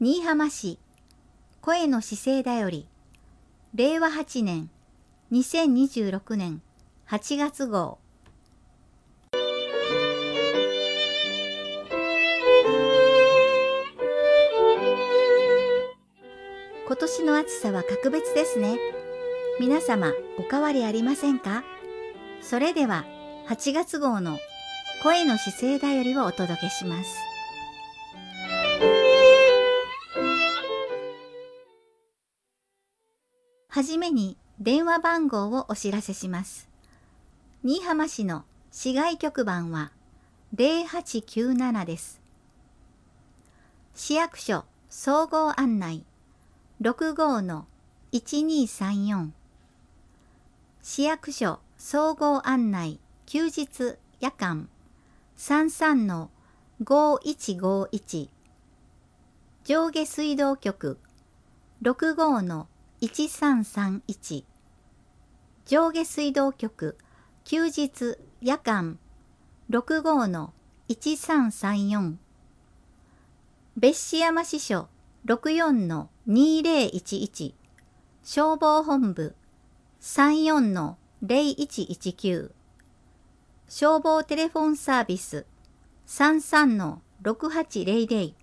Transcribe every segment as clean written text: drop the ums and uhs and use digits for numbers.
新居浜市声の姿勢だより令和8年2026年8月号。今年の暑さは格別ですね。皆様お変わりありませんか？それでは8月号の声の姿勢だよりをお届けします。はじめに電話番号をお知らせします。新居浜市の市外局番は0897です。市役所総合案内65-1234、市役所総合案内休日夜間33-5151、上下水道局65-1331、上下水道局休日夜間65-1334、別紙山支所64-2011、消防本部34-0119、消防テレフォンサービス33-6800。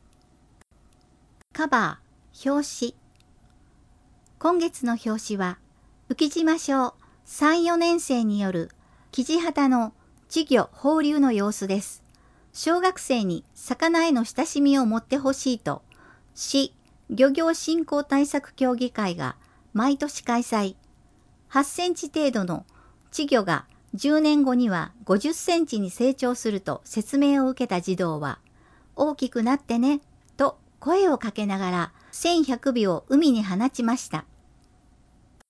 カバー表紙。今月の表紙は浮島小3、4年生によるキジハタの稚魚放流の様子です。小学生に魚への親しみを持ってほしいと、市漁業振興対策協議会が毎年開催。8センチ程度の稚魚が10年後には50センチに成長すると説明を受けた児童は、大きくなってねと声をかけながら1100尾を海に放ちました。